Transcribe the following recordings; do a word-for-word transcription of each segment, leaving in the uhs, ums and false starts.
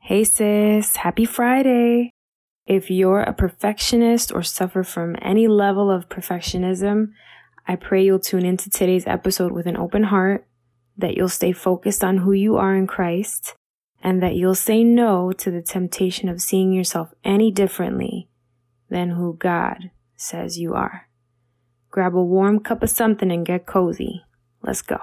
Hey sis, happy Friday. If you're a perfectionist or suffer from any level of perfectionism, I pray you'll tune into today's episode with an open heart, that you'll stay focused on who you are in Christ, and that you'll say no to the temptation of seeing yourself any differently than who God says you are. Grab a warm cup of something and get cozy. Let's go.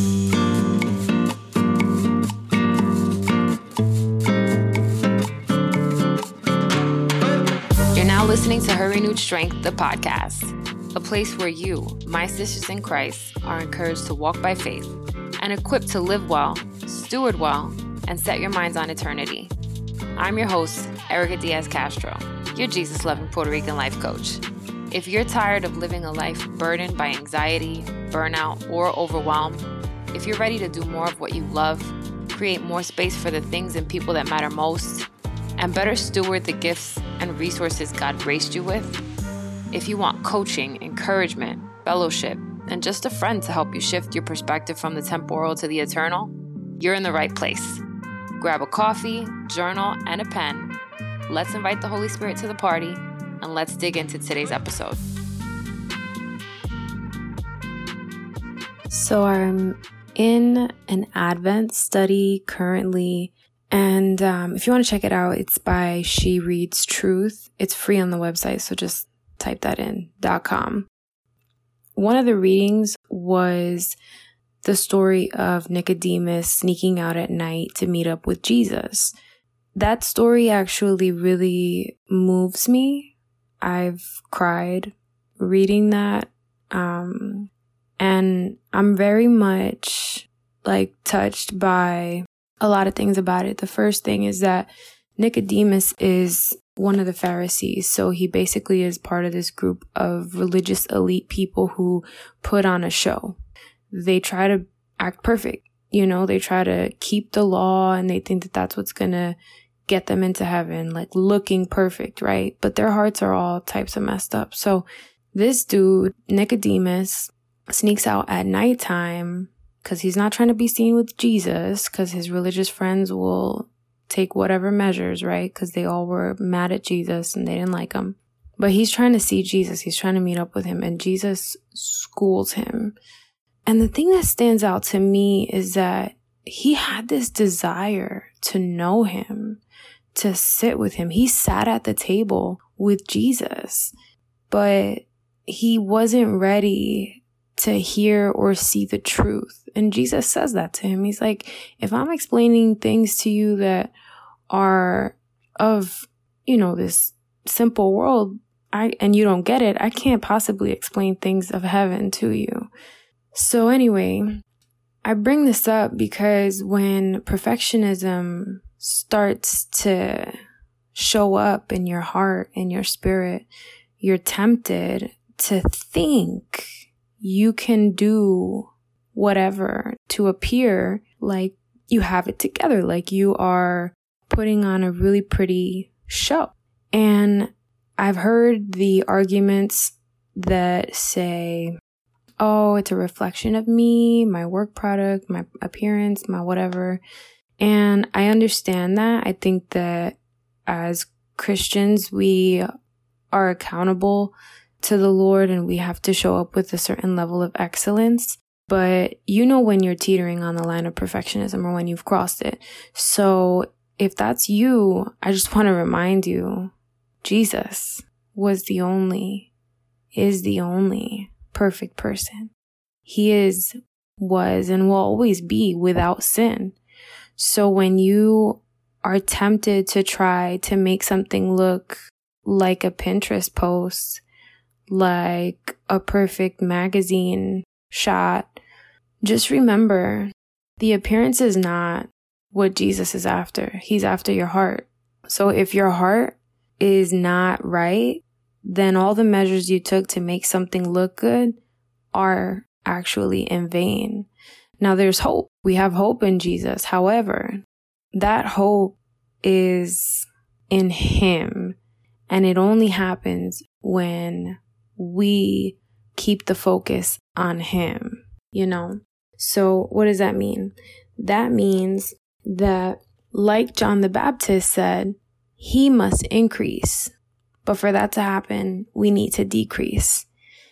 You're now listening to Her Renewed Strength, the podcast, a place where you, my sisters in Christ, are encouraged to walk by faith and equipped to live well, steward well, and set your minds on eternity. I'm your host, Erica Diaz Castro, your Jesus-loving Puerto Rican life coach. If you're tired of living a life burdened by anxiety, burnout, or overwhelm, if you're ready to do more of what you love, create more space for the things and people that matter most, and better steward the gifts and resources God graced you with, if you want coaching, encouragement, fellowship, and just a friend to help you shift your perspective from the temporal to the eternal, you're in the right place. Grab a coffee, journal, and a pen. Let's invite the Holy Spirit to the party, and let's dig into today's episode. So I'm in an Advent study currently, and um, if you want to check it out, it's by She Reads Truth. It's free on the website, so just type that in, .com. One of the readings was the story of Nicodemus sneaking out at night to meet up with Jesus. That story actually really moves me. I've cried reading that. Um, and I'm very much like touched by a lot of things about it. The first thing is that Nicodemus is one of the Pharisees. So he basically is part of this group of religious elite people who put on a show. They try to act perfect. You know, they try to keep the law and they think that that's what's going to get them into heaven, like looking perfect, right? But their hearts are all types of messed up. So this dude, Nicodemus, sneaks out at nighttime because he's not trying to be seen with Jesus, because his religious friends will take whatever measures, right? Because they all were mad at Jesus and they didn't like him. But he's trying to see Jesus. He's trying to meet up with him, and Jesus schools him. And the thing that stands out to me is that he had this desire to know him, to sit with him. He sat at the table with Jesus, but he wasn't ready to hear or see the truth. And Jesus says that to him. He's like, if I'm explaining things to you that are of, you know, this simple world, I and you don't get it, I can't possibly explain things of heaven to you. So anyway, I bring this up because when perfectionism starts to show up in your heart, in your spirit, you're tempted to think you can do whatever to appear like you have it together, like you are putting on a really pretty show. And I've heard the arguments that say, oh, it's a reflection of me, my work product, my appearance, my whatever. And I understand that. I think that as Christians, we are accountable to the Lord and we have to show up with a certain level of excellence. But you know when you're teetering on the line of perfectionism or when you've crossed it. So if that's you, I just want to remind you, Jesus was the only, is the only perfect person. He is, was, and will always be without sin. So when you are tempted to try to make something look like a Pinterest post, like a perfect magazine shot, just remember the appearance is not what Jesus is after. He's after your heart. So if your heart is not right, then all the measures you took to make something look good are actually in vain. Now there's hope. We have hope in Jesus. However, that hope is in Him, and it only happens when we keep the focus on Him, you know? So what does that mean? That means that like John the Baptist said, he must increase. But for that to happen, we need to decrease.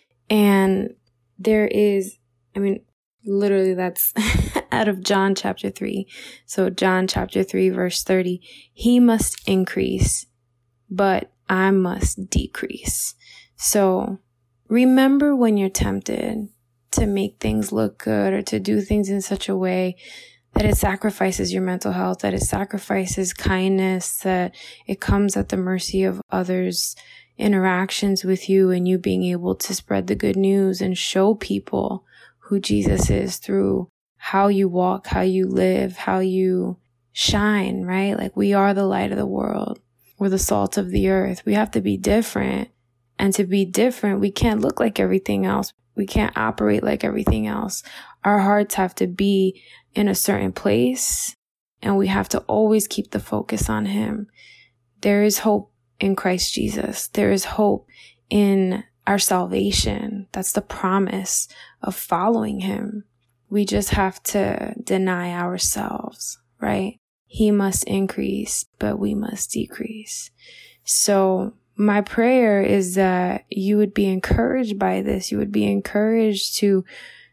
And there is, I mean, literally that's out of John chapter three. So John chapter three, verse thirty, he must increase, but I must decrease. So remember when you're tempted to make things look good or to do things in such a way that it sacrifices your mental health, that it sacrifices kindness, that it comes at the mercy of others' interactions with you and you being able to spread the good news and show people who Jesus is through how you walk, how you live, how you shine, right? Like we are the light of the world. We're the salt of the earth. We have to be different. And to be different, we can't look like everything else. We can't operate like everything else. Our hearts have to be in a certain place, and we have to always keep the focus on him. There is hope in Christ Jesus. There is hope in our salvation. That's the promise of following him. We just have to deny ourselves, right? He must increase, but we must decrease. So my prayer is that you would be encouraged by this. You would be encouraged to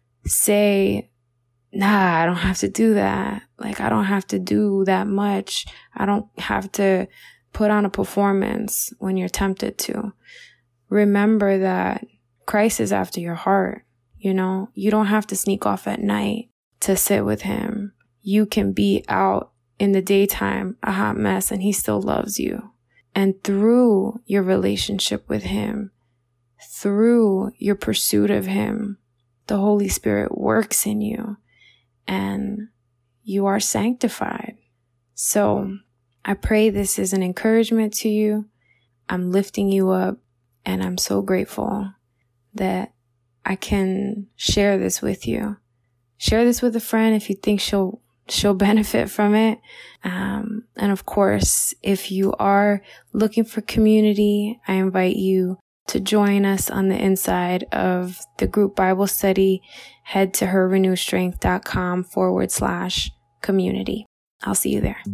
say, nah, I don't have to do that. Like, I don't have to do that much. I don't have to put on a performance when you're tempted to. Remember that Christ is after your heart. You know, you don't have to sneak off at night to sit with him. You can be out in the daytime, a hot mess, and he still loves you. And through your relationship with him, through your pursuit of him, the Holy Spirit works in you and you are sanctified. So I pray this is an encouragement to you. I'm lifting you up and I'm so grateful that I can share this with you. Share this with a friend if you think she'll she'll benefit from it. Um, and of course, if you are looking for community, I invite you to join us on the inside of the group Bible study. Head to herrenewedstrength.com forward slash community. I'll see you there.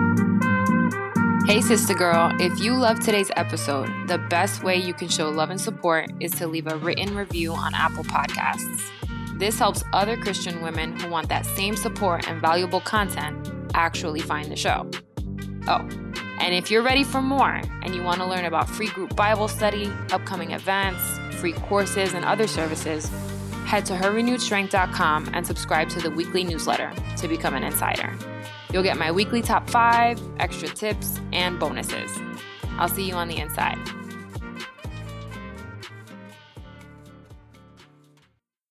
Hey, sister girl, if you love today's episode, the best way you can show love and support is to leave a written review on Apple Podcasts. This helps other Christian women who want that same support and valuable content actually find the show. Oh, and if you're ready for more and you want to learn about free group Bible study, upcoming events, free courses, and other services, head to her renewed strength dot com and subscribe to the weekly newsletter to become an insider. You'll get my weekly top five, extra tips, and bonuses. I'll see you on the inside.